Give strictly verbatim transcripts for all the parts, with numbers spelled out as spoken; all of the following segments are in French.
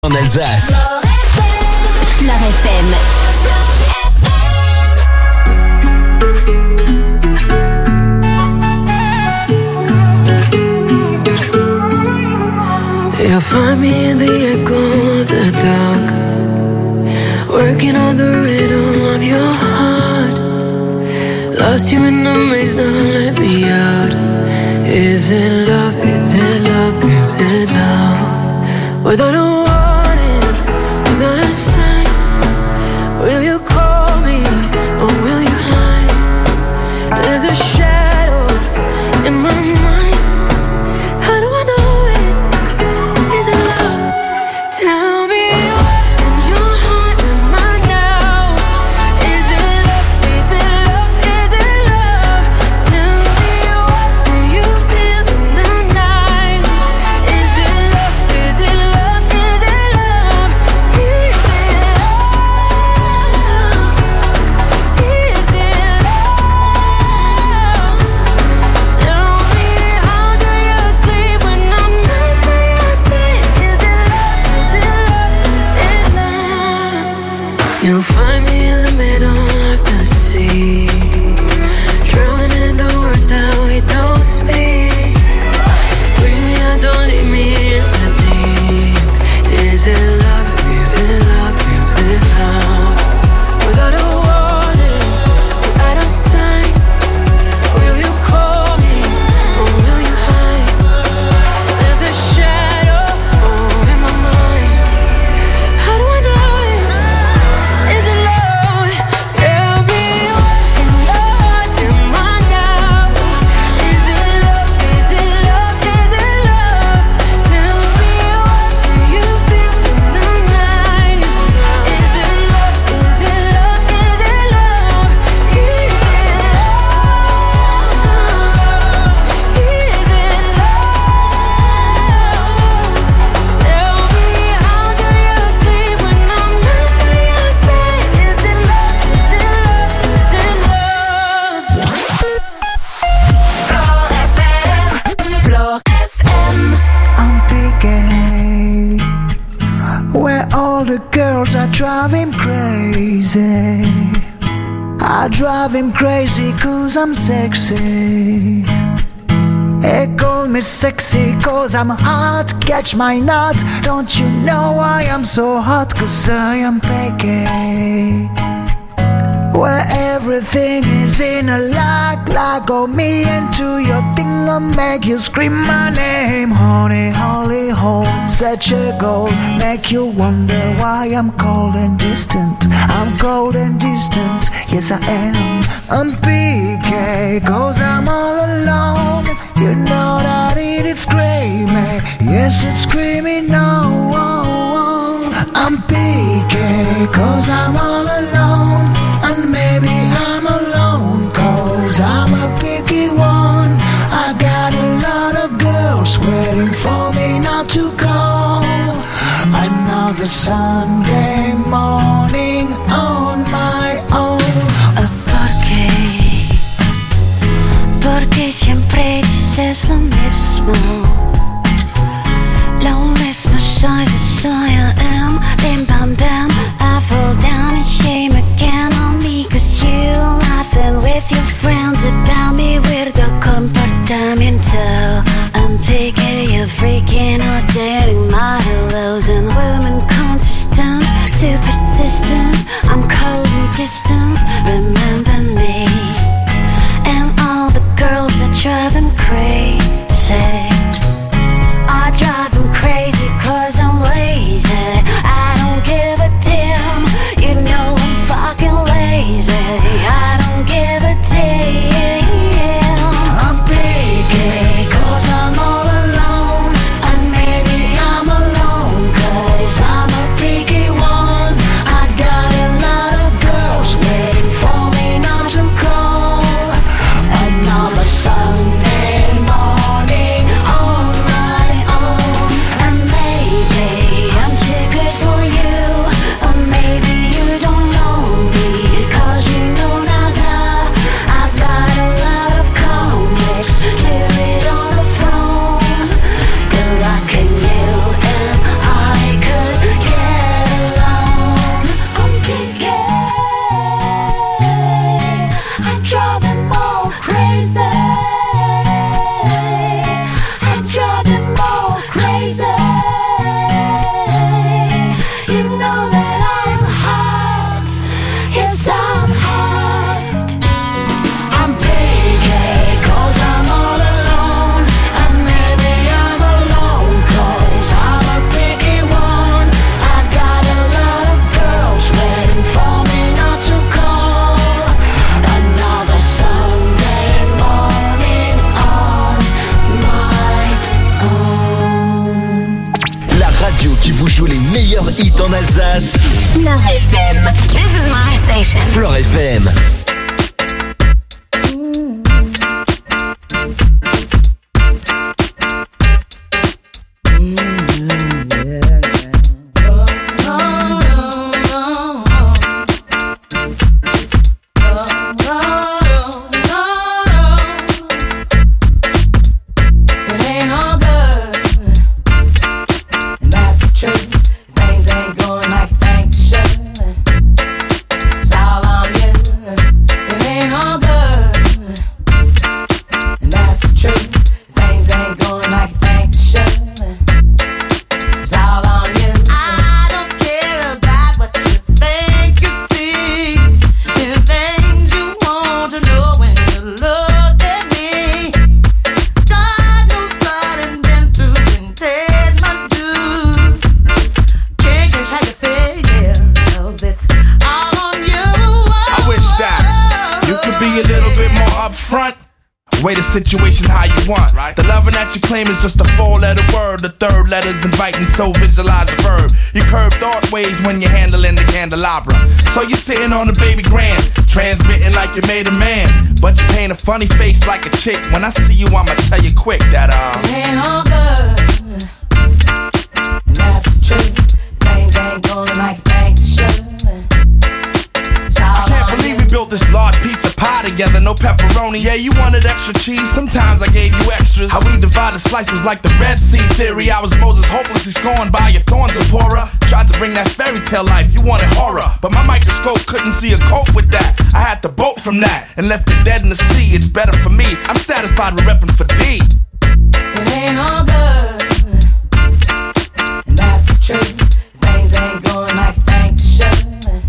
En Alsace. Fleur F M. You'll find me in the echo of the dark, working on the rhythm of your heart. Lost you in the maze, now let me out. Is it love, is it love, is it love? Without a warning, without a sign, will you call me or will you hide? There's a shadow in my mind. How do I know it? Is it love? Tell me what in your heart am I now? Is it love? Is it love? Is it love? Tell me what do you feel in the night? Is it love? Is it love? Is it love? Is it love? Is it love? Tell me how do you sleep when I'm not by your side? Is it love? Is it love? Is it love? You'll find me in the middle of the sea, drowning in the words that we don't speak. Bring me out, don't leave me in the deep. Is it love? Is it love? Is it love? Without a warning, without a sign, will you call me or will you hide? There's a shadow oh, in my mind. How do I know it? Is it love? Tell me what in your heart am I now? Is it love? Is it love? Is it love? Tell me what do you feel in the night? Is it love? Is it love? Is it love? Is it love? Is it love? Tell me how do you sleep when I'm not by your side? Is it love? Is it love? Is it love? Fleur F M. I'm picking where all the girls are driving crazy. I drive him crazy cause I'm sexy. They call me sexy cause I'm hot. Catch my nut. Don't you know I am so hot? Cause I am picky where everything is in a lock. Lock on me into your thing. I'll make you scream my name. Honey, holy hole, such a goal. Make you wonder why I'm cold and distant. I'm cold and distant, yes I am. I'm P K cause I'm all alone. You know that it is screaming. Yes it's screaming no. I'm P K cause I'm all alone. And maybe I'm alone cause I'm a picky one. I got a lot of girls waiting for me not to call. Another Sunday morning on my own. ¿Por qué? Porque siempre dices lo mismo. Lo mismo soy, soy I am. Bim bam bam, I fall down in shame again on me. Cause you laughing with your friends about me. Weirdo comportamiento. I'm taking you freaking out, dating my hellos and women consistent, too persistent. I'm cold and distant, remember me. And all the girls are driving crazy. I drive them crazy cause I'm lazy. meilleurs hits en Alsace. Fleur F M. This is my station. Fleur F M. Situation how you want, right? The loving that you claim is just a four-letter word. The third letter's inviting, so visualize the verb. You curve thought ways when you're handling the candelabra. So you're sitting on a baby grand, transmitting like you made a man, but you paint a funny face like a chick. When I see you, I'ma tell you quick that uh it ain't all good, and that's the truth. Things ain't going like you think they should. I can't believe we built this large pizza pie together, no pepperoni. Yeah, you wanted extra cheese, sometimes I gave you extras. How we divided slice was like the Red Sea theory. I was Moses hopelessly scorned by your thorns, Zipporah. Tried to bring that fairy tale life, you wanted horror, but my microscope couldn't see a cope with that. I had to bolt from that and left it dead in the sea. It's better for me, I'm satisfied with repping for D. It ain't all good, and that's the truth. Things ain't going like you think they should.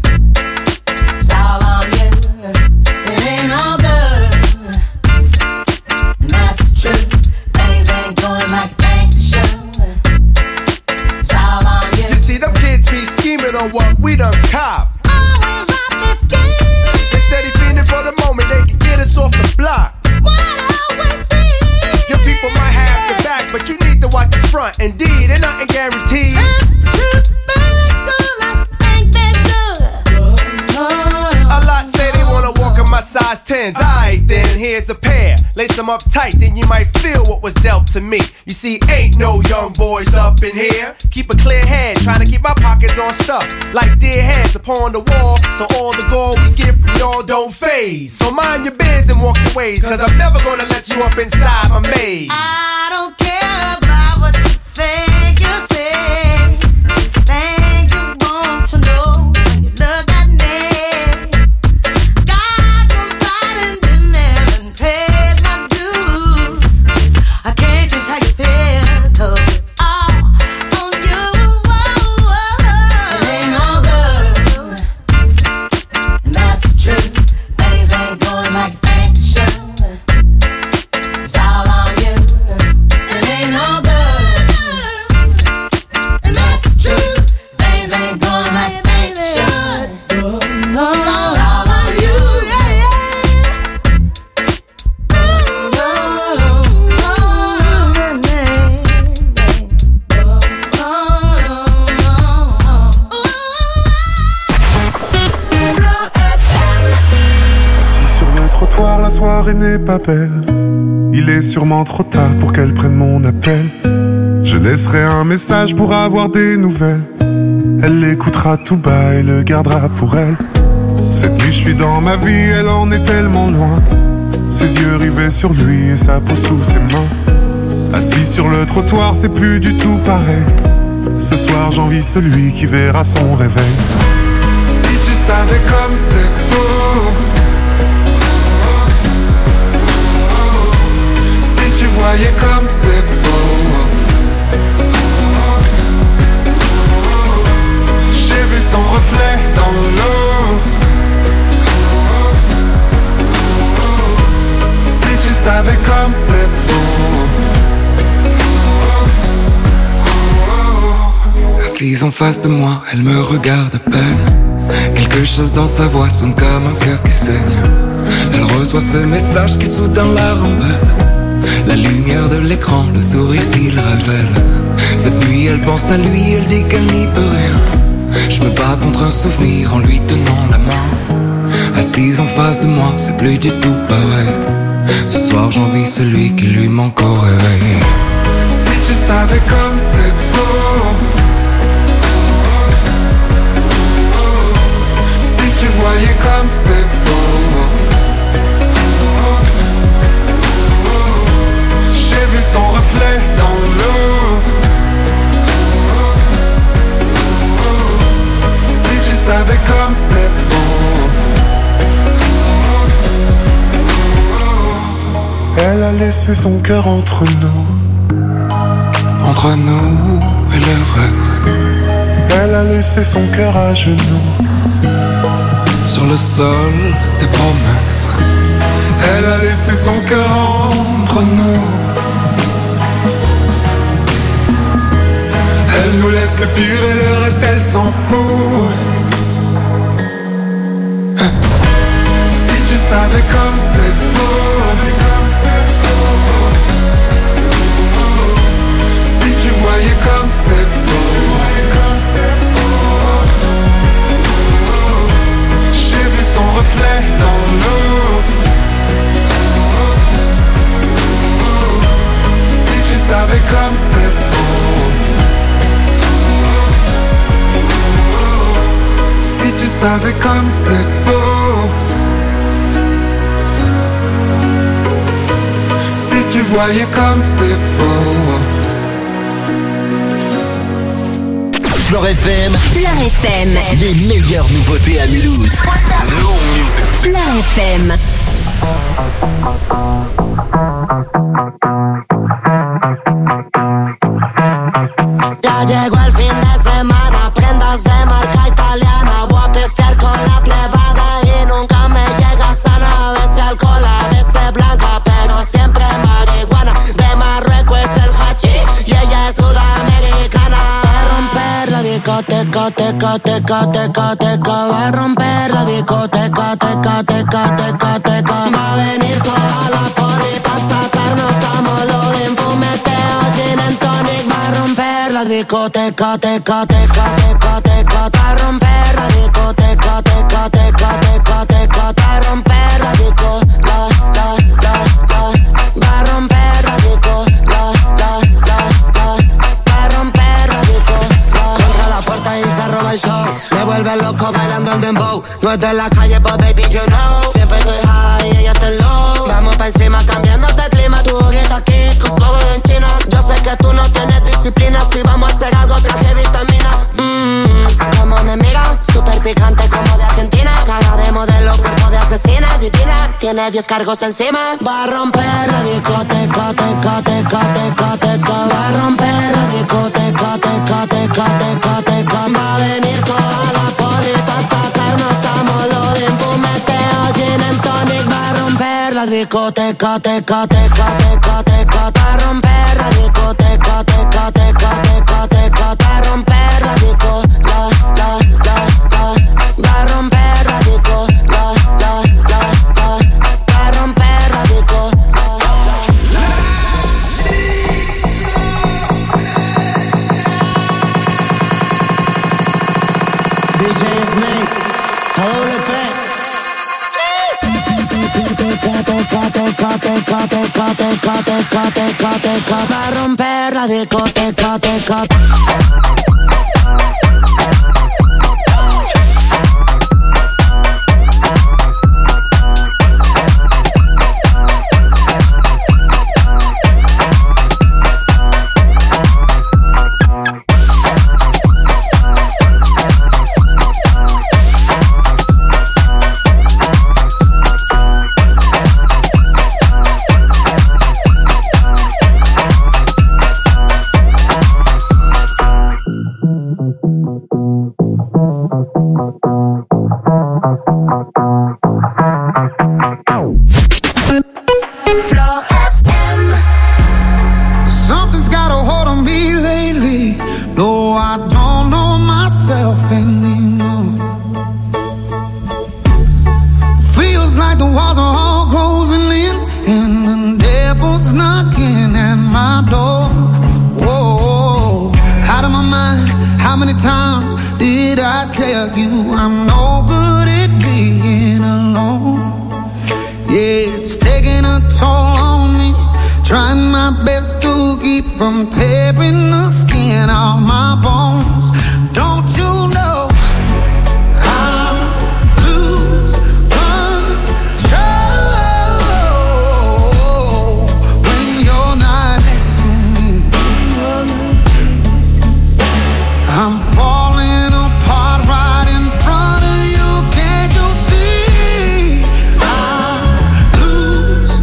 On what we done cop. Always out there scheming. Instead of feeding for the moment, they can get us off the block. What always seems. Your people might have the back, but you need to watch the front. Indeed, and nothing guaranteed. That's the truth. Things good like you think they should. A lot say they wanna walk in my size tens. Alright then, here's a pair. Lace them up tight, then you might feel what was dealt to me. You see, ain't no young boys up in here. Keep a clear head, trying to keep my pockets on stuff like dear heads upon the wall, so all the gold we get from y'all don't phase. So mind your biz and walk your ways, cause I'm never gonna let you up inside my maze. I don't care about what you think you say. Things you want to know when you look at me. God knows I done been there and paid my dues. I can't change how you feel, cause it's all on you. It ain't all good, and that's the truth. Things ain't going like you think they should. It's all on you. It ain't all good, and that's the truth. Things ain't going like you think they should. It's all on you. Yeah, yeah. Assis sur le trottoir, la soirée n'est pas belle. Il est sûrement trop tard pour qu'elle prenne mon appel. Je laisserai un message pour avoir des nouvelles. Elle l'écoutera tout bas et le gardera pour elle. Cette nuit je suis dans ma vie, elle en est tellement loin. Ses yeux rivés sur lui et sa peau sous ses mains. Assis sur le trottoir, c'est plus du tout pareil. Ce soir j'envie celui qui verra son réveil. Si tu savais comme c'est beau, si tu voyais comme c'est beau. J'ai vu son reflet dans l'eau. Si tu savais comme c'est beau. Assise en face de moi, elle me regarde à peine. Quelque chose dans sa voix sonne comme un cœur qui saigne. Elle reçoit ce message qui soudain la rembelle. La lumière de l'écran, le sourire qu'il révèle. Cette nuit elle pense à lui, elle dit qu'elle n'y peut rien. contre un souvenir en lui tenant la main. Assise en face de moi, c'est plus du tout pareil. Ce soir j'envie celui qui lui manque au réveil. Si tu savais comme c'est beau, si tu voyais comme c'est beau, j'ai vu son reflet dans l'eau. Si tu savais comme c'est beau. Elle a laissé son cœur entre nous, entre nous et le reste. Elle a laissé son cœur à genoux, sur le sol des promesses. Elle a laissé son cœur entre nous. Elle nous laisse le pire et le reste elle s'en fout. Si tu savais comme c'est beau, si tu voyais comme c'est beau, j'ai vu son reflet dans l'eau. Si tu savais comme c'est beau, si tu savais comme c'est beau, si tu voyais comme c'est beau. Flore F M. Flore F M. Les meilleures nouveautés à Mulhouse. Flore F M. Ya llegó el fin de semana, prendas de marca italiana. Voy a pistear con la plebada y nunca me llega sana. A veces alcohol, a veces blanca, pero siempre marihuana. De Marruecos es el hachís y ella es sudamericana. Va a romper la discoteca, teca, teca, teca, teca. Va a romper la discoteca, teca, teca, teca, teca. Va a venir toda la poli pa' sacarnos tamolo de fumeteo, gin and tonic. Va a romper la discoteca, teca, teca, teca, teca. Va a romper la discoteca, teca, teca, teca, teca. Va a romper la disco, la, la, la, la. Va a romper la disco, la, la, la, la. Va a romper la disco, la. Contra la puerta y se roba el show. Me vuelve loco bailando el dembow. No es de la calle, but baby, you know. Siempre estoy high y ella está low. Vamos pa' encima cambiándote el clima. Tu ojito aquí, tus ojos en China. Yo sé que tú no tienes disciplina. Si vamos a hacer algo, traje vitamina. Mmm, como me mira, súper picante como de Argentina. Cara de modelo, cuerpo de asesina, divina. Tiene diez cargos encima. Va a romper la discoteca, teca, teca, teca, teca. Va a romper la discoteca, teca, teca, teca, teca. Va a venir toda la poli pa' sacarnos tamolo de fumeteo, gin and tonic. Va a romper la discoteca, teca, teca, teca, teca. Va a romper la discoteca, teca, teca, teca, teca. Va a romper la disco, la, la, la, la. Va a romper la disco, la, la, la, la. Va a romper la disco, la, la, la. D J Snake, doble P. Va a romper la discoteca, teca. Did I tell you I'm no good at being alone? Yeah, it's taking a toll on me. Trying my best to keep from tearing the skin off my bones. Don't you know I lose control when you're not next to me? I'm falling apart right in front of you. Can't you see? I lose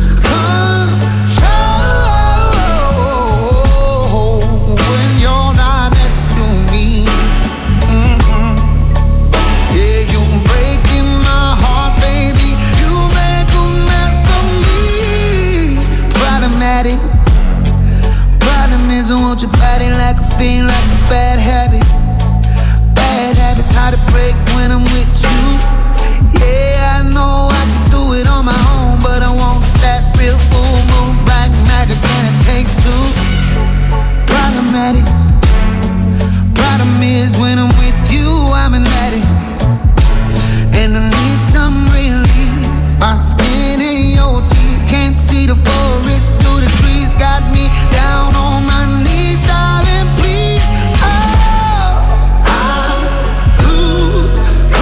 control when you're not next to me. Mm-hmm. Yeah, you're breaking my heart, baby. You make a mess of me. Problematic. Problem is I want your body like a fiend, like a bad habit. Bad habits hard to break when I'm with you. Yeah, I know I can do it on my own, but I want that real full moon black magic, and it takes two. Problematic. Problem is when I'm with you, I'm an addict, and I need some relief. My skin in your teeth, can't see the forest through the trees. Got me down on my knees, darling, please. Oh, I lose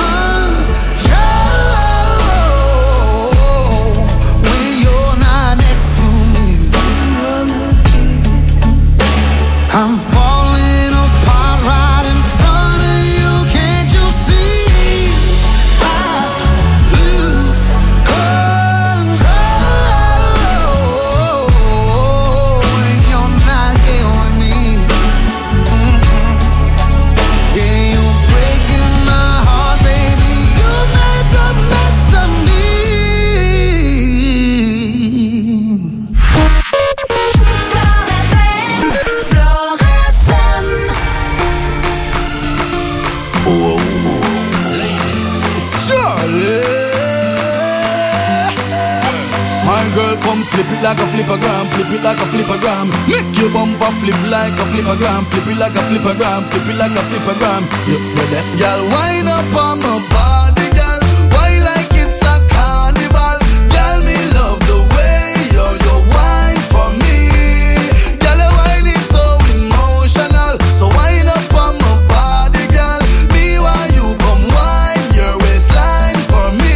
control when you're not next to me. I'm falling apart right in front of you. Can't you see? I lose control when you're not here with me. Mm-hmm. Yeah, you're breaking my heart, baby. You make a mess of me. Charlie, my girl, come flip it like a flippergram, flip it like a flippergram. Make your bumper flip like a flippergram, flip it like a flippergram, flip it like a flippergram. You the deaf girl, wind up on my body, girl. Why like it's a carnival, girl? Me love the way you you wine for me, girl. Your wine is so emotional, so wind up on my body, girl. Me while you come wine your waistline for me,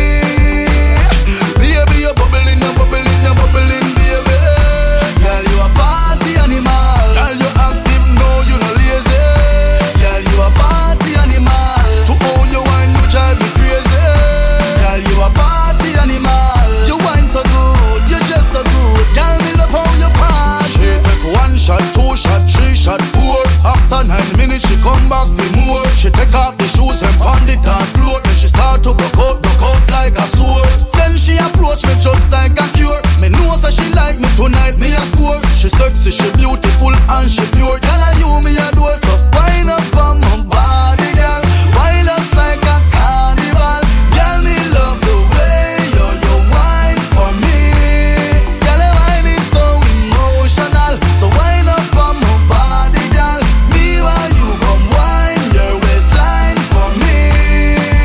baby. You're bubbling, you're bubbling, you're bubbling, baby. Girl, you a party animal. Girl, you active, no, you no lazy. Girl, you a party animal. To own your wine, you drive me crazy. Girl, you a party animal. You wine so good, you just so good. Girl, me love how you party. She take one shot, two shot, three shot, four. After nine minutes, she come back for more. She take off the shoes and pound it on floor. Then she start to broke out, broke out like a sword. Then she approach me just like a cure. Me know that she like me tonight, me a score. She sexy, she beautiful and she pure. Girl, I you me a door, so wind up on my body, girl. Wind us like a carnival. Girl, me love the way you you wine for me. Girl, your wine is so emotional, so wind up on my body, girl. Me while you come wine your waistline for me.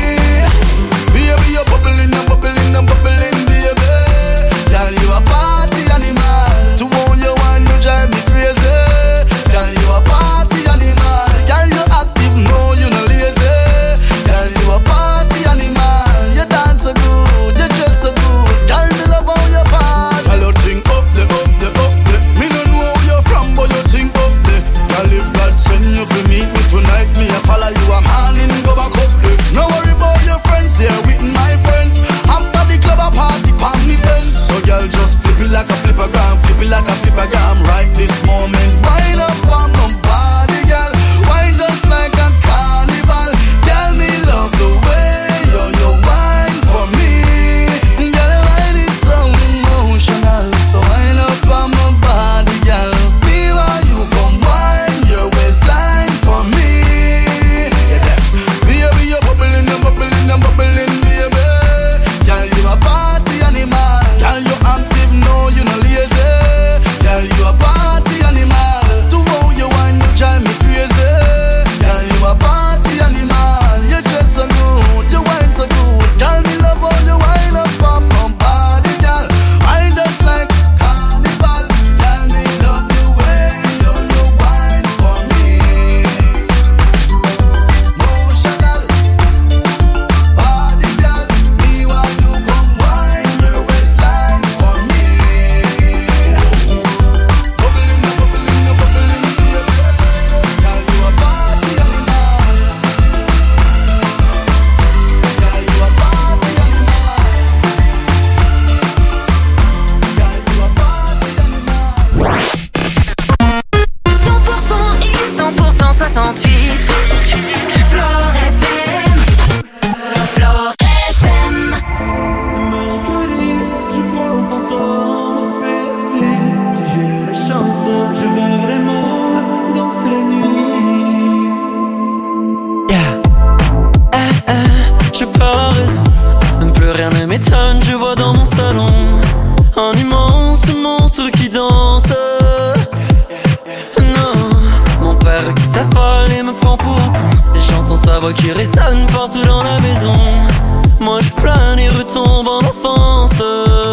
voix qui résonne partout dans la maison. Moi je plane et retombe en enfance.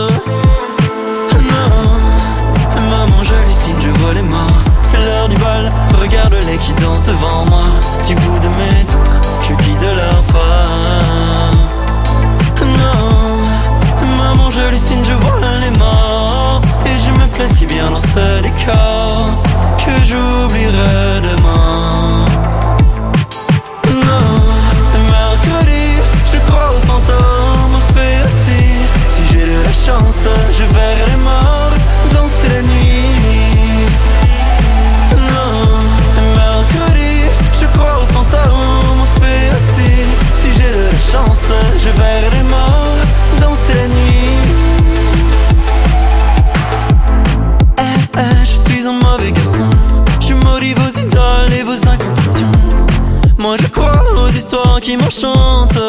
Non, maman j'hallucine, je vois les morts. C'est l'heure du bal, regarde-les qui dansent devant moi. Du bout de mes doigts, je guide leur pas. Non, maman j'hallucine, je vois les morts. Et je me plais si bien dans ce décor que j'oublierai demain. Non, mercredi, je crois aux fantômes, au fait aussi. Si j'ai de la chance, je verrai les morts danser la nuit. Non, mercredi, je crois aux fantômes, au fait aussi. Si j'ai de la chance, je verrai les morts danser la nuit. Eh, eh, je suis un mauvais garçon. Je maudis vos idoles et vos incantations. Moi je crois aux histoires qui m'enchantent.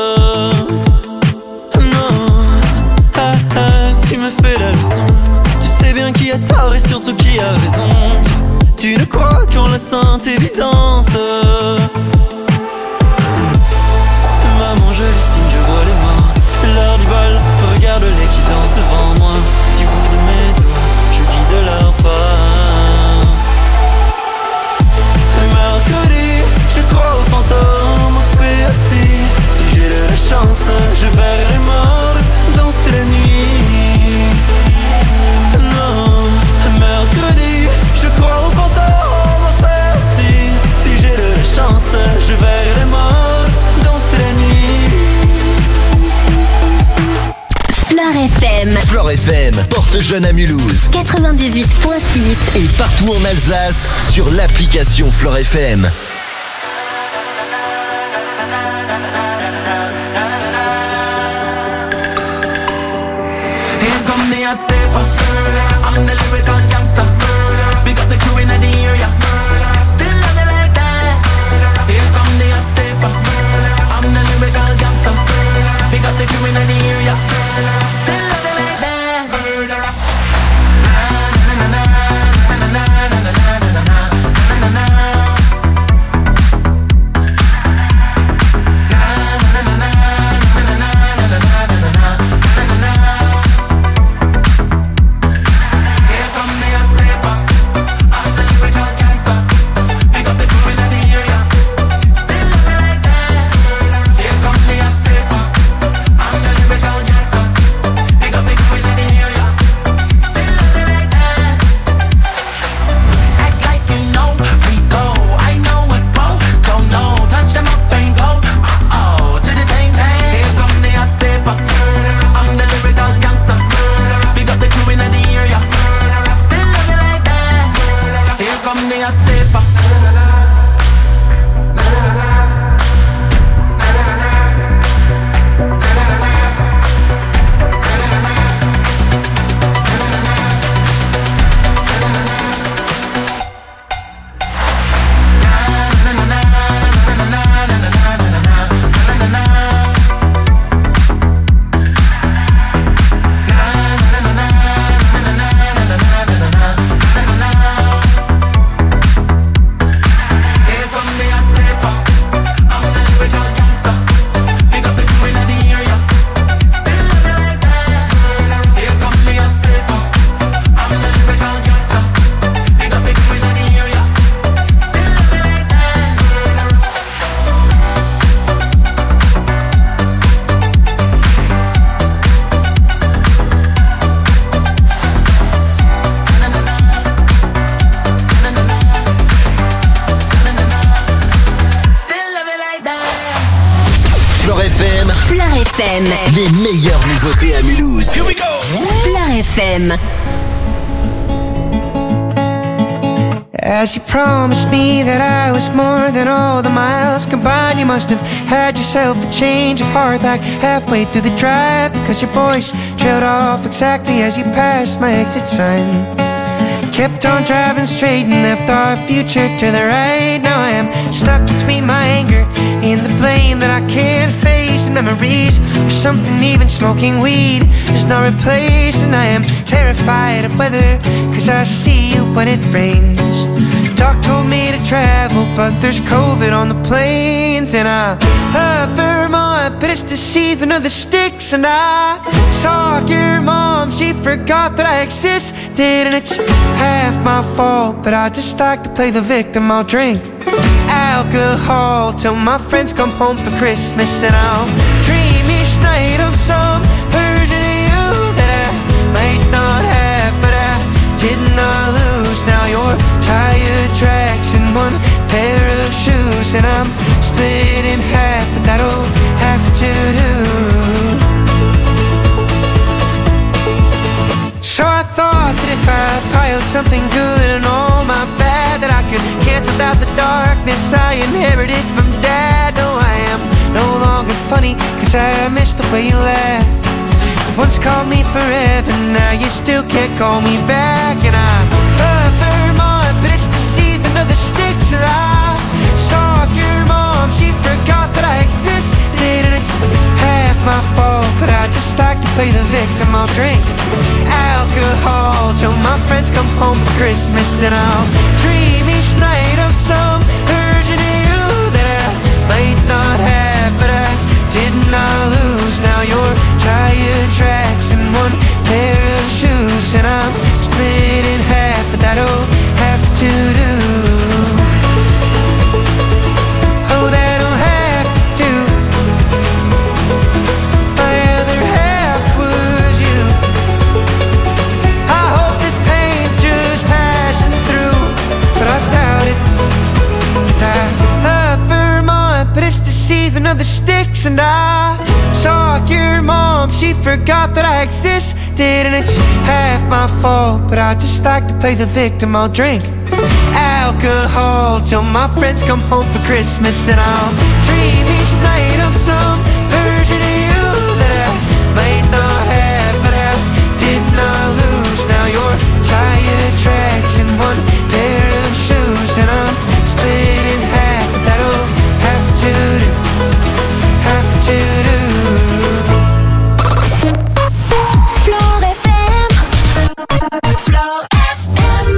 Non, ah, ah, tu me fais la leçon. Tu sais bien qui a tort et surtout qui a raison. Tu ne crois qu'en la sainte évidence. Maman j'hallucine, je vois les morts. C'est l'heure du bal, regarde-les qui dansent devant moi. Du bout de mes doigts, je guide leur pas. Mercredi, je crois aux fantômes, au fait assis. Si j'ai de la chance, je verrai les morts danser la nuit. Non, mercredi, je crois aux fantômes, au fait assis. Si j'ai de la chance, je verrai les morts danser la nuit. Flore F M. Flore F M, porte jeune à Mulhouse. quatre-vingt-dix-huit virgule six. Et partout en Alsace, sur l'application Flore F M. Here come the hot stepper. I'm the lyrical gangster. Big up the crew in the area. Still love it like that. Here come the hot stepper. I'm the lyrical gangster. Big up the crew in the area. Still love it like that. Na na na na na na na na na na na na na. Les meilleures nouveautés à Mulhouse. Here we go. Flore F M. As you promised me that I was more than all the miles combined, you must have had yourself a change of heart like halfway through the drive, because your voice trailed off exactly as you passed my exit sign. Kept on driving straight and left our future to the right. Now I am stuck between my anger and the blame that I can't face, and memories or something even smoking weed is not replaced. And I am terrified of weather, cause I see you when it rains. Doc told me to travel, but there's COVID on the planes. And I love Vermont, but it's the season of the sticks. And I saw your mom, she forgot that I existed. And it's half my fault, but I just like to play the victim. I'll drink alcohol till my friends come home for Christmas. And I'll dream each night of some version of you that I might not have, but I did not lose. Now you're tire tracks and one pair of shoes, and I'm split in half, but that'll have to do. So I thought that if I piled something good and all my bad, that I could cancel out the darkness I inherited from Dad. No, I am no longer funny, cause I miss the way you laugh. You once called me forever, now you still can't call me back. And I love Vermont, but it's the season of the sticks. And I saw your mom, she forgot that I existed. And it's half my fault, but I just like to play the victim. I'll drink alcohol till my friends come home for Christmas. And I'll dream each night of some version of you that I might not have, but I did not lose. Now you're tire tracks and one pair of shoes, and I'm split in half, but that'll have to do. Oh, that'll have to. My other half was you. I hope this pain's just passing through, but I doubt it. I love Vermont, but it's the season of the sticks. And I saw your mom, she forgot that I existed. And it's half my fault, but I just like to play the victim. I'll drink alcohol till my friends come home for Christmas. And I'll dream each night of some version of you that I might not have, but I did not lose. Now you're tire tracks and one pair of shoes, and I'm split in half, but that'll have to do, have to do. Floor F M. Floor F M.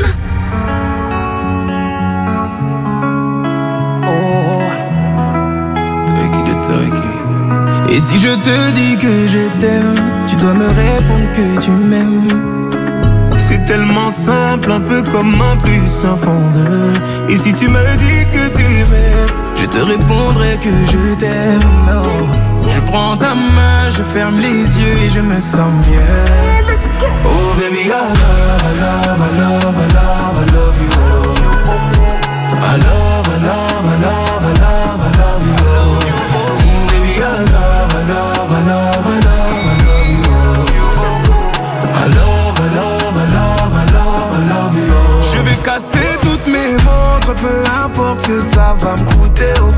Oh, Turkey de Turkey. Et si je te dis que je t'aime, tu dois me répondre que tu m'aimes. C'est tellement simple, un peu comme un plus un fond de. Et si tu me dis que tu m'aimes, je te répondrai que je t'aime. Non, je prends ta main, je ferme les yeux et je me sens mieux. Oh baby, I love, I love, I love, I love, I love you. I love, I love, I love, I love, I love you. Mm, baby, I love, I love, I love, I love, I love you. I love, I love, I love, I love, I love you. Je vais casser toutes mes montres, peu importe ce que ça va me coûter. Oh.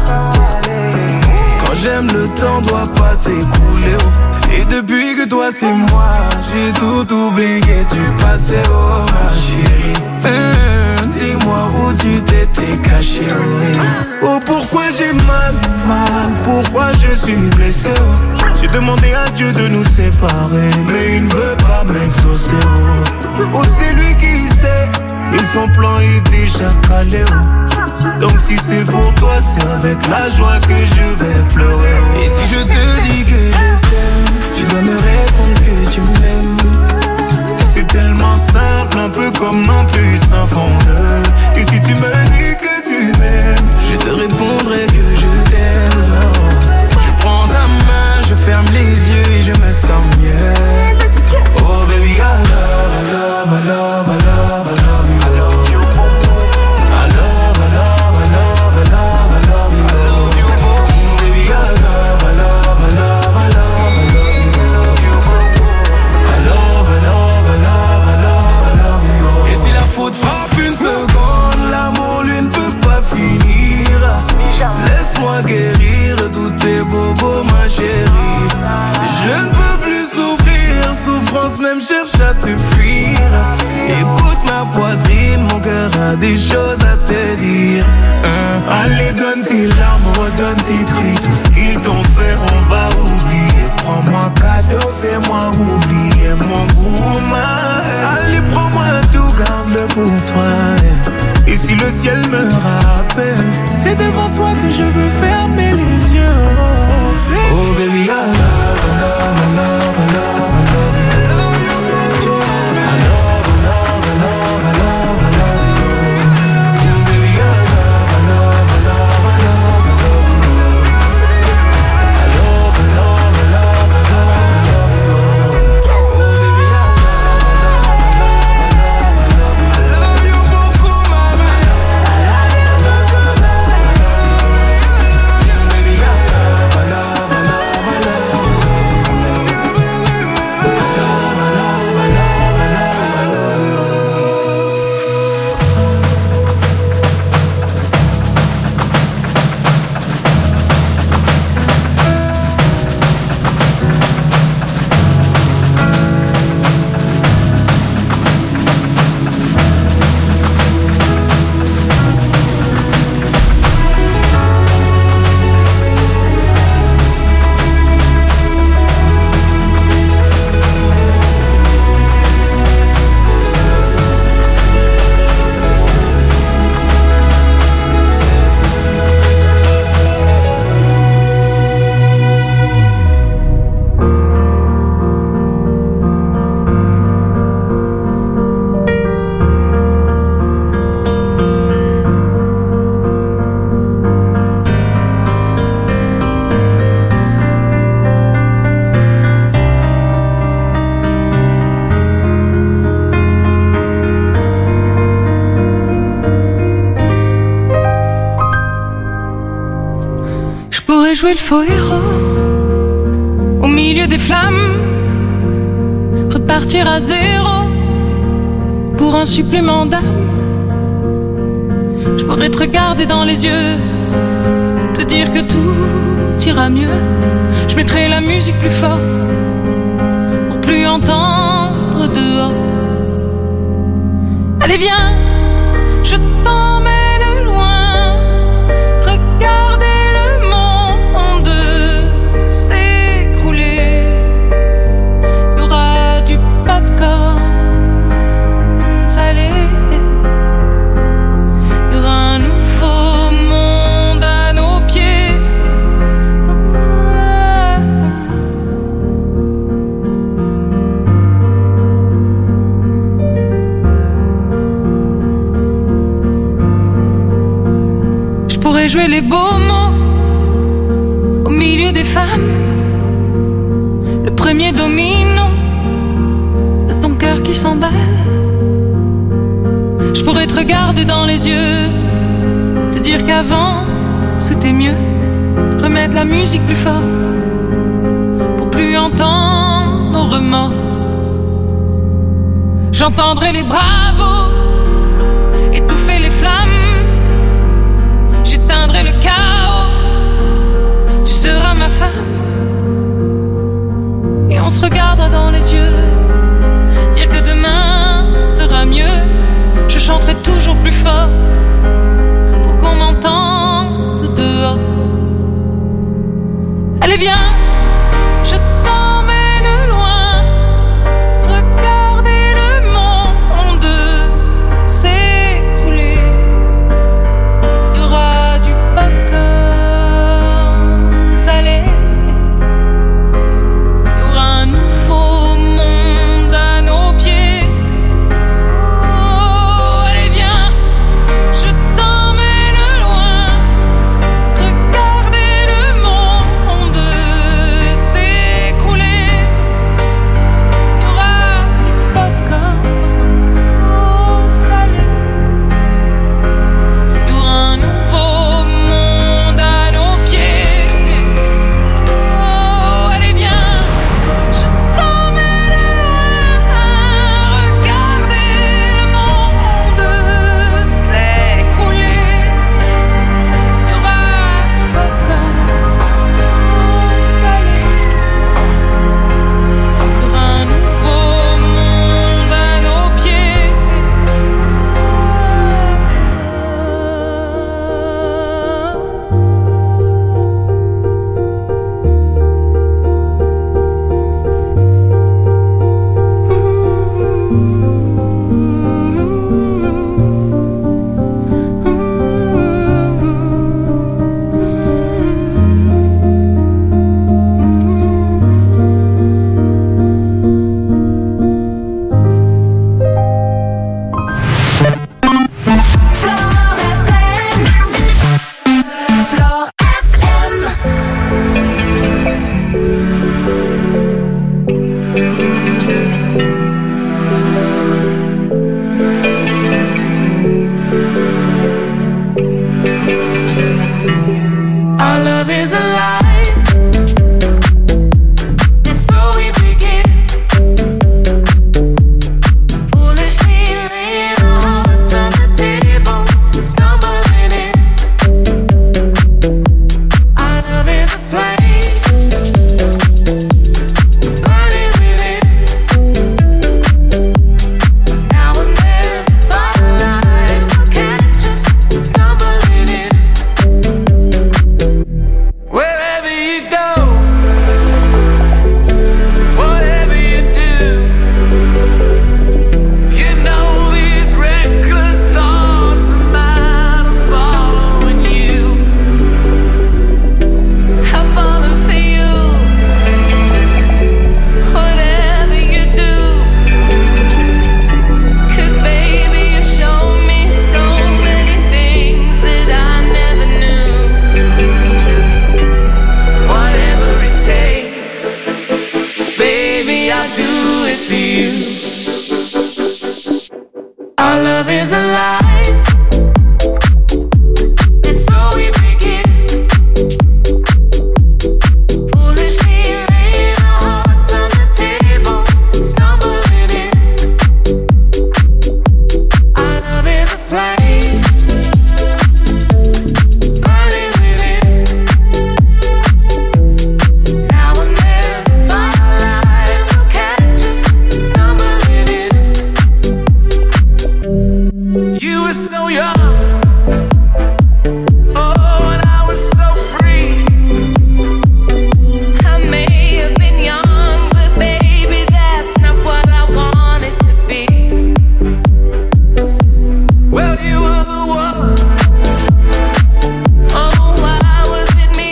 Quand j'aime, le temps doit pas s'écouler. Oh. Et depuis que toi c'est moi, j'ai tout oublié du passé. Oh ma chérie, euh, dis-moi où tu t'étais caché. Oh, oh pourquoi j'ai mal, mal, pourquoi je suis blessé. Oh. J'ai demandé à Dieu de nous séparer, mais il ne veut pas m'exaucer. Oh, oh c'est lui qui sait, et son plan est déjà calé. Oh. Donc si c'est pour toi, c'est avec la joie que je vais pleurer. Oh. Et si je te dis que je t'aime, tu dois me répondre que tu m'aimes. C'est tellement simple, un peu comme un puissant fondeur. Et si tu me dis que tu m'aimes, je te répondrai que je t'aime. Je prends ta main, je ferme les yeux et je me sens mieux. Oh baby, I love, I love, I love, I love, I love you. I love you. I love, I love, I love, I love, I love you. I love you. Mm, baby, I love, I love, I love, I love, I love you. I love, I love, I love, I love, I love you. Et si la faute frappe une seconde, l'amour lui ne peut pas finir. Laisse-moi guérir tous tes bobos, ma chérie. Je ne peux plus souffrir, souffrance même cherche à te fuir. Écoute ma poitrine, mon cœur a des choses à te dire. hein. Allez donne tes larmes, redonne tes cris. Tout ce qu'ils t'ont fait on va oublier. Prends-moi cadeau, fais-moi oublier mon gourmand. Allez prends-moi tout, garde-le pour toi. Et si le ciel me rappelle. C'est devant toi que je veux fermer les yeux. Oh, oh baby, I love, I love, I love, I love, I love you. I love you, baby. I love, I love, I love, I love, I love you. Oh baby, I love, I love, I love, I love, I love you. I love, I love, I love, I love, I love you. Oh baby, I love, I love, I love, I love, I love you. I love you beaucoup, mama. I love, I love, I love, I love you. Baby, I love, I love, I love, I love you. Jouer le faux héros au milieu des flammes, repartir à zéro pour un supplément d'âme. Je pourrais te regarder dans les yeux, te dire que tout ira mieux. Je mettrai la musique plus fort pour plus entendre dehors. Allez viens, je t'emmène loin, regardez salé. Il y aura un nouveau monde à nos pieds. Je pourrais jouer les beaux mots au milieu des femmes, le premier domino de ton cœur qui s'emballe. Je pourrais te regarder dans les yeux, te dire qu'avant c'était mieux, remettre la musique plus fort pour plus entendre nos remords. J'entendrai les bravos étouffer les flammes, j'éteindrai le chaos, tu seras ma femme. Et on se regardera dans les yeux, dire que demain sera mieux. Je chanterai toujours plus fort pour qu'on m'entende dehors. Allez viens, je t'emmène loin, regardez le monde s'écrouler. Il y aura du popcorn salé. Il y aura un nouveau monde à nos pieds. Oh, allez viens, je t'emmène loin, alive. And so we begin. Foolishly laying our hearts on the table, stumbling in. Our love is a flame, burning within. Now and then, firelight will catch us stumbling in. Wherever you go, whatever you do, you know these reckless thoughts of mine are following you. I've fallen for you. Whatever you do, 'cause baby you show me so many things that I never knew. Whatever it takes, baby I'll do it for you. Our love is alive. And so we begin. Foolishly laying our hearts on the table, stumbling in. Our love is a flame, burning within. Now and then, firelight will catch us stumbling in. You were so young, oh, and I was so free. I may have been young, but baby, that's not what I wanted to be. Well, you were the one. Oh, why was it me?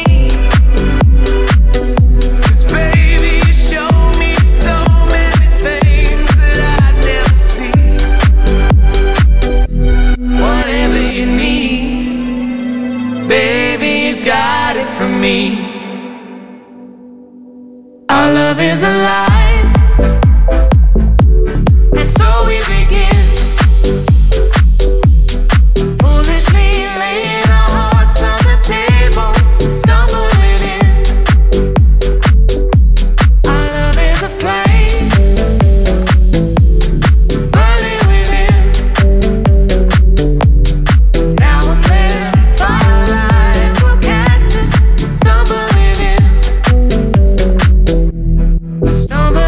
'Cause baby, you showed me so many things that I'd never see. Whatever you need, baby, you got it from me. Our love is alive. And so we begin. Foolishly laying our hearts on the table, stumbling in. Our love is a flame, burning within. Now and then, firelight will catch us stumbling in. Stumbling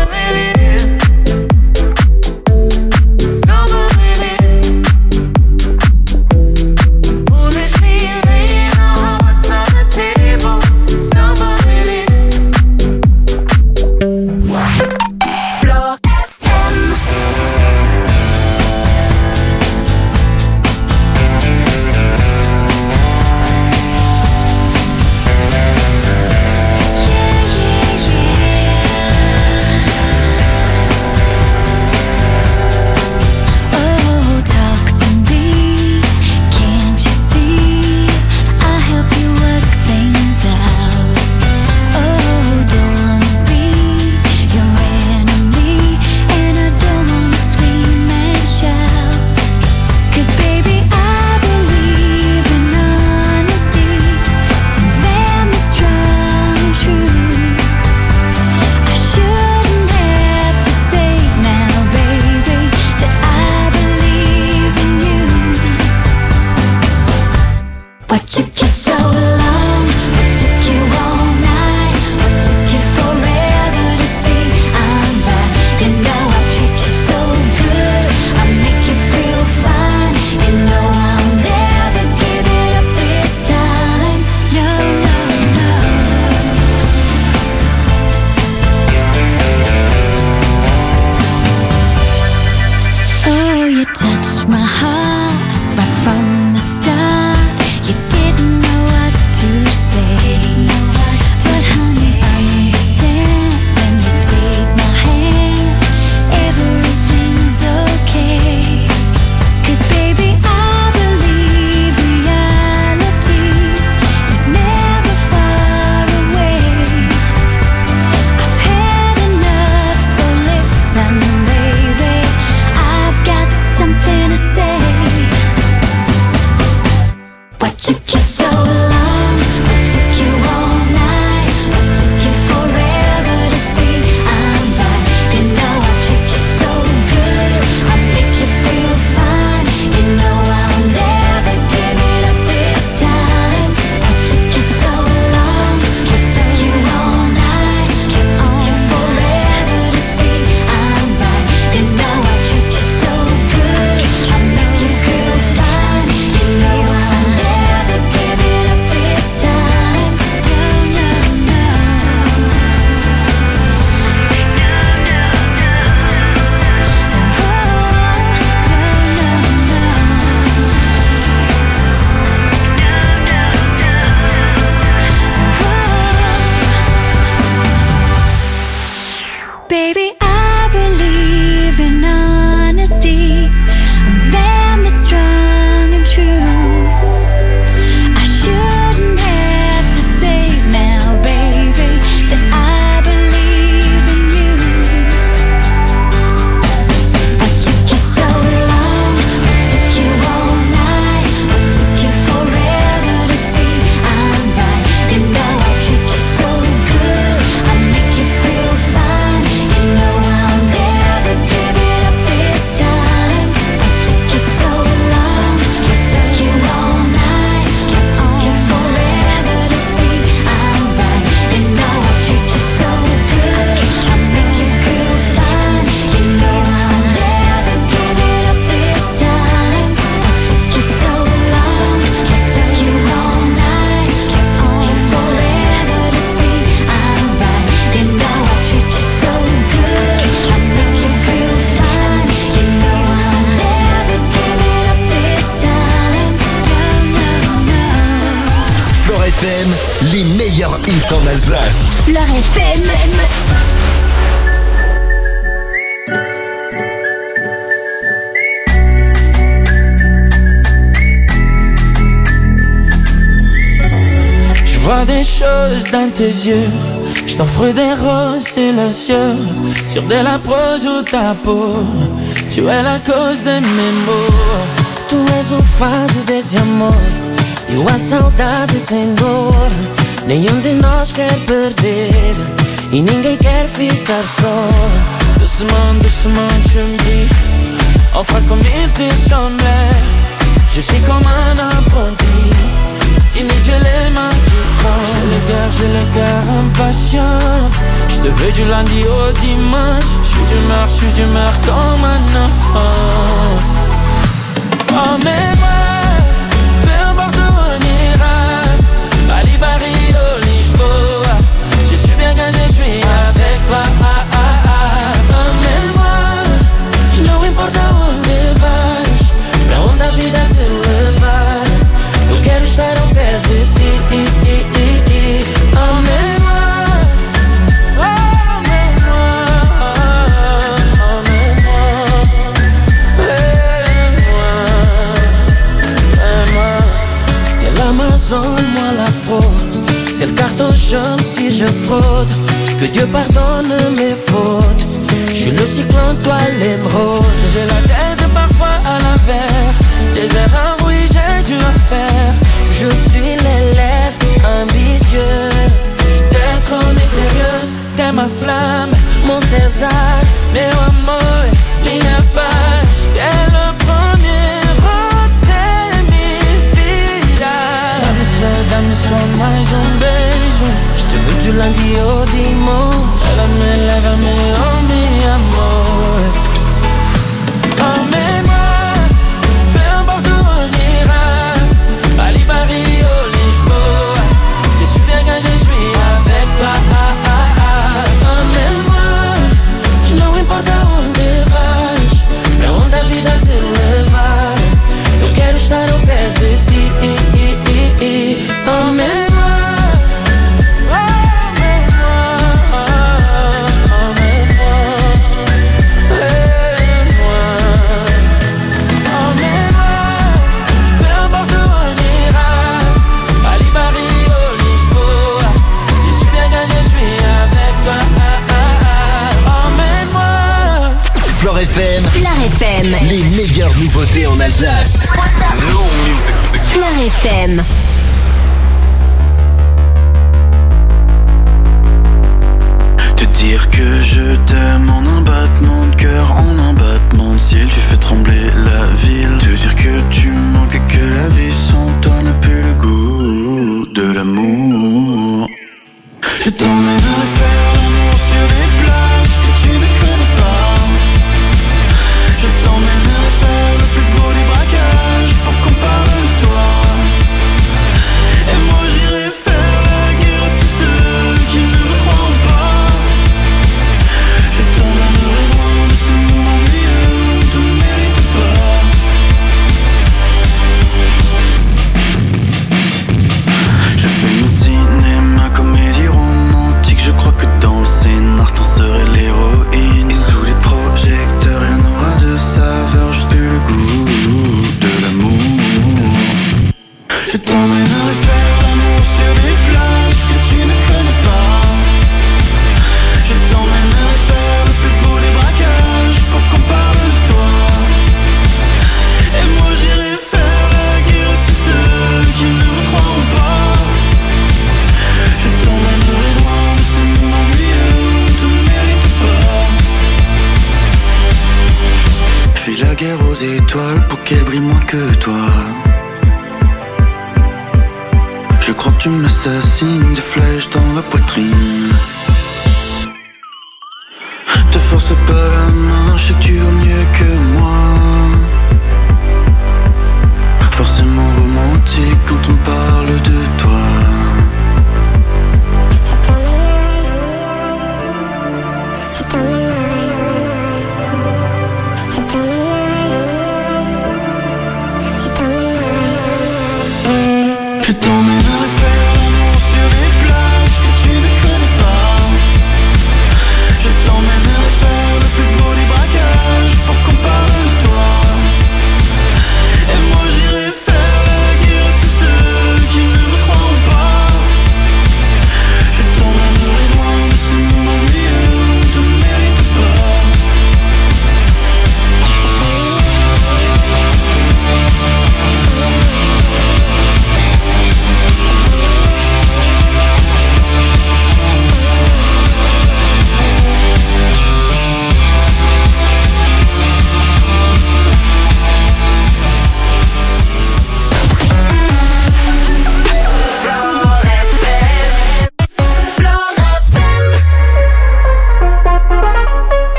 les meilleurs hits en Alsace. Fleure F M. Je vois des choses dans tes yeux. Je t'offre des roses silencieux sur de la prose ou ta peau. Tu es la cause de mes maux. Tu és o fado desse amor e a saudade sem dor. Nenhum de nós quer perder e ninguém quer ficar só. Doucement, doucement, tu me dis enfin comme il te semblait. Je suis comme un apprenti, timide, j'ai les mains qui tremblent. J'ai le cœur, j'ai le cœur impatient. Je te veux du lundi au dimanche. Je suis d'humeur, je suis d'humeur comme un enfant. Emmène-moi, peu importe où on ira, Bali, Barrio, Lisboa. Je suis bien quand je suis avec toi. Ah, ah, ah. Emmène-moi, não importa onde vais, pra onde a vida te levar. Eu quero estar ao pé de ti. Emmène-moi. Moi la fraude, c'est le carton jaune si je fraude. Que Dieu pardonne mes fautes. Je suis le cyclone, toi l'émeraude. J'ai la tête parfois à l'envers, des erreurs, oui j'ai dû en faire. Je suis l'élève ambitieux, t'es trop mystérieuse, t'es ma flamme, mon César, meu amor, minha paz. T'es le premier, oh t'es mi vida. Dá-me só mais um beijo. Je te veux du lundi au dimanche. Lève-me, lève-me, oh mi amor. Emmène-moi, peu importe où on ira, Bali, Barrio, Lisboa. Je suis bien quand je suis avec toi. Ah, ah, ah. Emmène-moi, não importa onde vais, pra onde a vida te levar. Eu quero estar ao pé de ti. Emmène-moi. Fleure F M. Fleure F M. Les meilleures nouveautés en Alsace. Fleure F M. Te dire que je t'aime en un battement de cœur, en un battement de ciel, tu fais trembler la ville. Te dire que tu manques et que la vie sans toi n'a plus le goût de l'amour. Je t'emmènerai faire l'amour sur les plages que tu ne connais pas. Je t'emmènerai faire le plus beau des braquages pour qu'on parle de toi. Et moi j'irai faire la guerre à tous ceux qui ne me croient pas. Je t'emmènerai loin de ce monde ennuyeux où on te mérite pas. Je fais mon cinéma, comédie romantique. Je crois que dans le scénar t'en serais l'héroïne. Et sous les projecteurs rien n'aura de saveur, juste le goût de l'amour. Je t'emmènerai faire l'amour sur les plages que tu ne connais pas. Je t'emmènerai faire le plus beau des braquages pour qu'on parle de toi. Et moi j'irai faire la guerre à tous ceux qui ne me croient pas. Je t'emmènerai loin de ce monde ennuyeux où on te mérite pas. Je fais la guerre aux étoiles pour qu'elles brillent moins que toi. Je crois que tu m'assassines, des flèches dans la poitrine. Te force pas la main, je sais que tu vaux mieux que moi. Forcément romantique quand on parle de toi. Je t'emmènerai faire l'amour sur les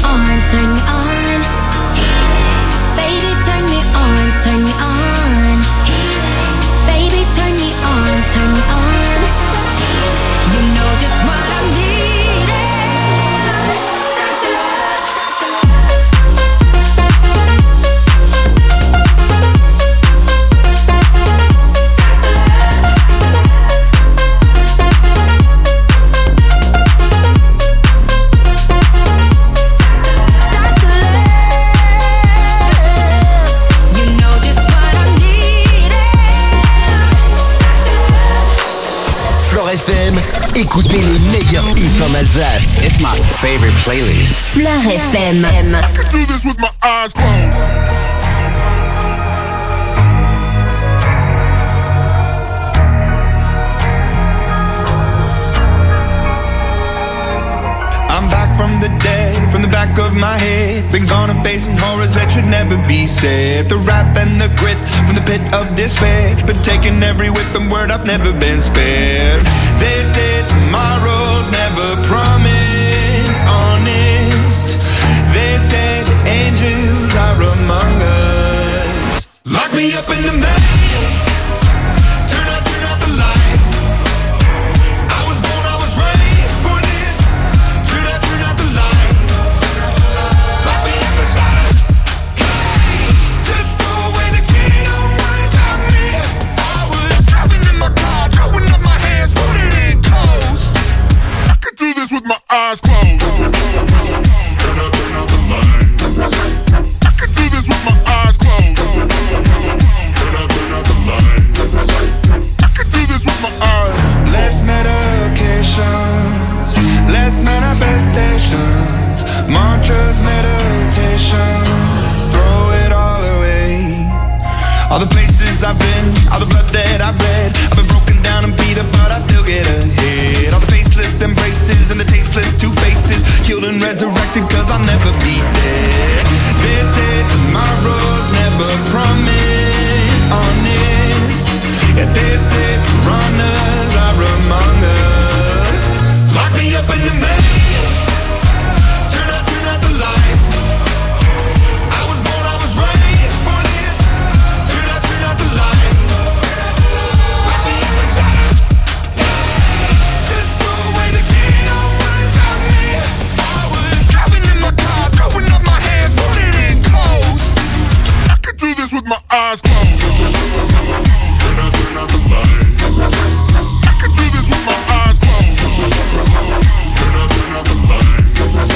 on, turn me on. Baby, turn me on, turn me on. Baby, turn me on, turn me on. You know just what I'm needing. Time to love. F M, écoutez les meilleurs hits en Alsace. It's my favorite playlist. Fleur F M. I can do this with my eyes closed. I'm back from the dead, from the back of my head. Been gone and facing horrors that should never be said. The wrath and the grit from the pit of despair. Been taking every whip and word, I've never been spared. They say tomorrow's never promised, honest. They say the angels are among us. Lock me up in the maze. Turn out, turn out the lights. I was born, I was raised for this. Turn out, turn out the lights. Lock me up inside a cage. Just throw away the key, don't worry about me. I was driving in my car, throwing up my hands, put it in coast. I can do this with my eyes closed. Turn out, turn out the lights. I can do this with my eyes closed. Turn out, turn out the lights. I can do this with my eyes. Less medications, less manifestations, mantras, meditation, throw it all away. All the places I've been, all the blood that I've bled, I've been broken down and beat up, but I still get ahead. All the faceless embraces and the tasteless two faces, killed and resurrected cause I'll never be dead. They say tomorrow's never promised, honest. Yeah, they say piranhas are among us. Lock me up in the maze. Turn out, turn out the lights. I was born, I was raised for this. Turn out, turn out the lights. Lock me up inside a cage. Just throw away the key, don't worry about me. I was driving in my car, throwing up my hands, put it in coast. I can do this with my eyes closed. Turn out, turn out the lights. I can do this with my eyes closed. Turn out, turn out the lights.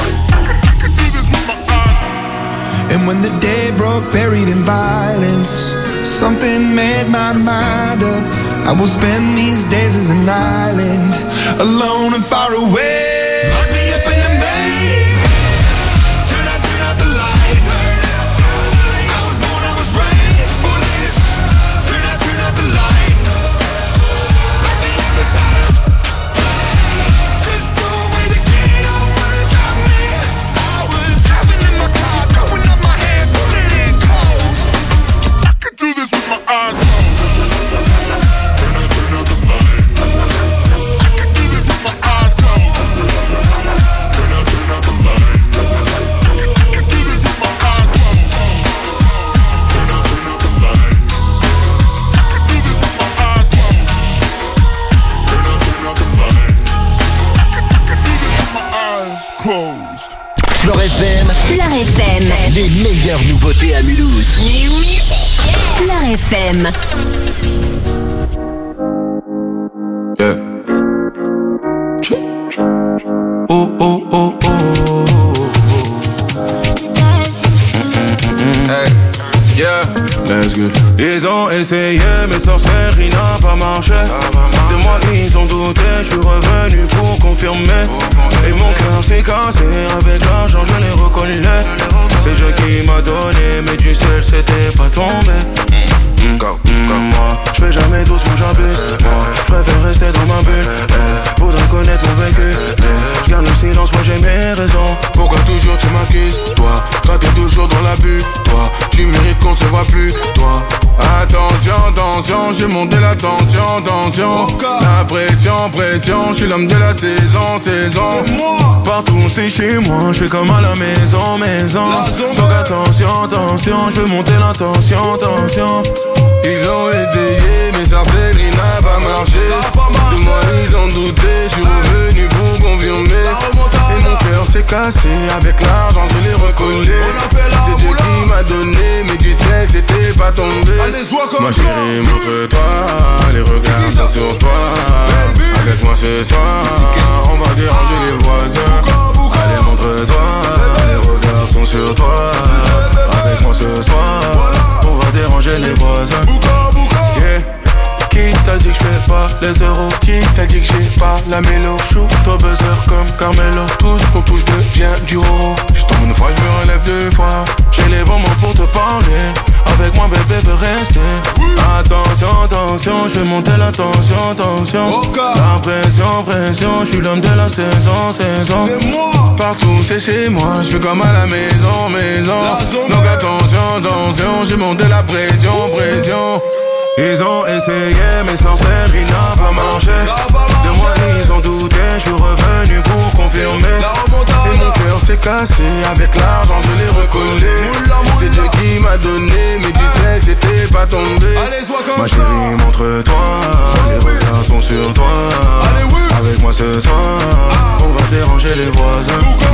I can do this with my eyes closed. And when the day broke, buried in violence, something made my mind up. I will spend these days as an island, alone and far away. Lock me up in the maze. Turn out, turn out the lights. I was born, I was raised for this. Turn out, turn out the lights. Lock me up inside a cage. Just throw away the key, don't worry about me. I was driving in my car, throwing up my hands, put it in coast. I can do this with my eyes closed. Turn out, turn out the lights. I can do this with my eyes closed. Turn out, turn out the lights. I can do this with my eyes closed. Turn out, turn out the lights. I can do this with my eyes closed. Turn out, turn out the lights. I can, I can do this with my eyes closed. Fleur F M, Fleur F M. les meilleures nouveautés à Mulhouse. Fleur F M. Yeah. Oh oh oh oh. Hey, yeah. Let's go. Ils ont essayé, mais sorcellerie n'a pas marché. De moi ils ont douté, je suis revenu pour confirmer. Et mon cœur s'est cassé, avec l'argent je l'ai reconnu. C'est Dieu qui m'a donné, mais du ciel c'était pas tombé. Go, comme moi, je fais jamais doucement, j'abuse. Moi, je préfère rester dans ma bulle. Elle voudrait connaître mon vécu, mais je garde le silence, moi j'ai mes raisons. Pourquoi toujours tu m'accuses? Toi, toi t'es toujours dans l'abus. Toi, tu mérites qu'on se voit plus, toi. Attention, attention, j'ai monté la tension, tension. La pression, pression, je suis l'homme de la saison, saison. Partout c'est chez moi, je fais comme à la maison, maison. Donc attention, attention, je veux monter la tension, tension. Ils ont essayé, mais sorcellerie n'a pas marché. De moi ils ont douté, je suis revenu pour confirmer. Et mon cœur s'est cassé, avec l'argent je l'ai recollé. C'est Dieu qui m'a donné, mais du ciel c'était pas tombé. Ma chérie, montre-toi, les regards sont sur toi. Avec moi ce soir, on va déranger les voisins. Allez, montre-toi, les regards sont sur toi. Avec moi ce soir, on va déranger les voisins. Yeah. Qui t'a dit que je fais pas les euros? Qui t'a dit que j'ai pas la mélo? Shoot au buzzer comme Carmelo. Tout ce qu'on touche devient du roro. J'tombe une fois, j'me relève deux fois. J'ai les bons mots pour te parler. Avec moi bébé veut rester. Attention, attention, j'vais monter la tension, tension. La pression, pression, j'suis l'homme de la saison, saison. Partout c'est chez moi, j'fais comme à la maison, maison. Donc attention, attention, j'ai monté la pression, pression. Ils ont essayé, mais sorcellerie n'a pas marché. De moi ils ont douté, je suis revenu pour confirmer. Et mon cœur s'est cassé, avec l'argent je l'ai recollé. C'est Dieu qui m'a donné, mais du ciel c'était pas tombé. Ma chérie, montre-toi, les regards sont sur toi. Avec moi ce soir, on va déranger les voisins.